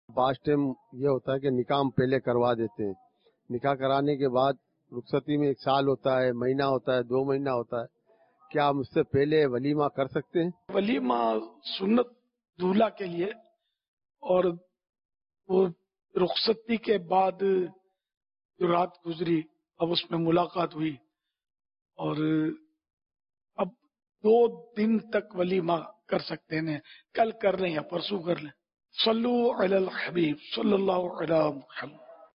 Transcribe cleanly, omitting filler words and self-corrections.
बास टाइम ये होता है कि निकाह हम पहले करवा देते हैं। निकाह कराने के बाद रुखसती में 1 साल होता है, महीना होता है, 2 महीना होता है। क्या हम उससे पहले वलीमा कर सकते हैं? वलीमा सुन्नत दूल्हा के लिए, और वो रुखसती के बाद जो रात गुजरी, अब उसमें मुलाकात हुई, और अब 2 दिन तक वलीमा कर सकते हैं। कल कर लें या परसों कर लें। सल्लु अलल हबीब सल्लल्लाहु अलैहि वसल्लम।